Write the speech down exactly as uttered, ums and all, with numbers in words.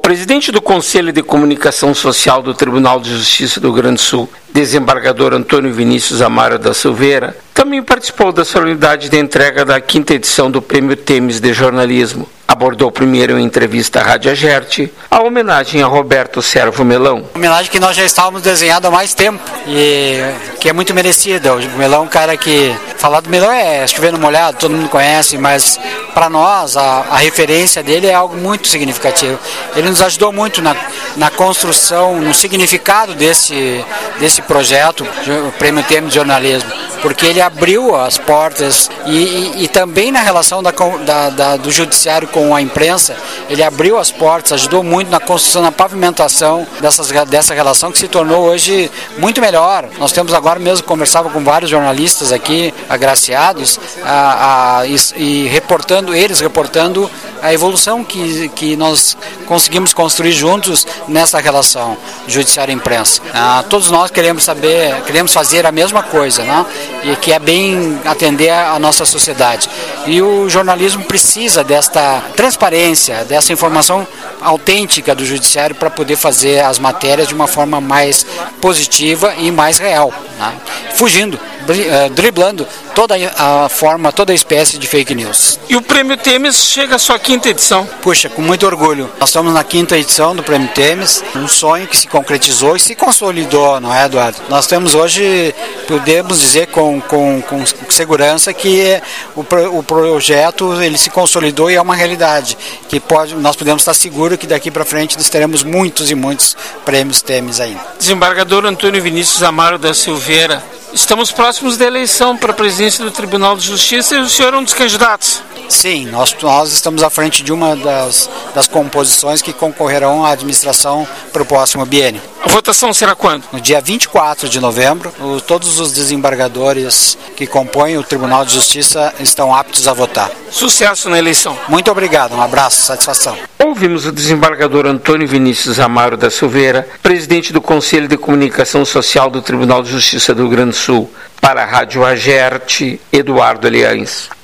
presidente do Conselho de Comunicação Social do Tribunal de Justiça do Rio Grande do Sul, desembargador Antônio Vinícius Amaro da Silveira, também participou da solenidade de entrega da quinta edição do Prêmio Temes de Jornalismo. Abordou primeiro em entrevista à Rádio Agerte a homenagem a Roberto Servo Melão. Homenagem que nós já estávamos desenhando há mais tempo e que é muito merecida. O Melão é um cara que... Falar do Melão é chover no molhado, todo mundo conhece, mas para nós a, a referência dele é algo muito significativo. Ele nos ajudou muito na, na construção, no significado desse, desse projeto, o Prêmio Temes de Jornalismo, porque ele abriu as portas e, e, e também na relação da, da, da, do judiciário com a imprensa, ele abriu as portas, ajudou muito na construção, na pavimentação dessas, dessa relação que se tornou hoje muito melhor. Nós temos agora mesmo, conversava com vários jornalistas aqui, agraciados, a, a, e, e reportando, eles reportando a evolução que, que nós conseguimos construir juntos nessa relação judiciário-imprensa. Ah, todos nós queremos saber, queremos fazer a mesma coisa, né? E que é bem atender a nossa sociedade. E o jornalismo precisa desta transparência, dessa informação autêntica do judiciário para poder fazer as matérias de uma forma mais positiva e mais real, né? Fugindo, driblando toda a forma, toda a espécie de fake news. E o Prêmio Temes chega à sua quinta edição. Puxa, com muito orgulho. Nós estamos na quinta edição do Prêmio Temes, um sonho que se concretizou e se consolidou, não é, Eduardo? Nós temos hoje, podemos dizer com, com, com segurança que o, o projeto ele se consolidou e é uma realidade, que pode, nós podemos estar seguros que daqui para frente nós teremos muitos e muitos prêmios Temes ainda. Desembargador Antônio Vinícius Amaro da Silveira, estamos próximos da eleição para a presidência do Tribunal de Justiça e o senhor é um dos candidatos. Sim, nós, nós estamos à frente de uma das, das composições que concorrerão à administração para o próximo biênio. A votação será quando? No dia vinte e quatro de novembro, o, todos os desembargadores que compõem o Tribunal de Justiça estão aptos a votar. Sucesso na eleição. Muito obrigado, um abraço, satisfação. Ouvimos o desembargador Antônio Vinícius Amaro da Silveira, presidente do Conselho de Comunicação Social do Tribunal de Justiça do Rio Grande do Sul. Para a Rádio Agerte, Eduardo Eliães.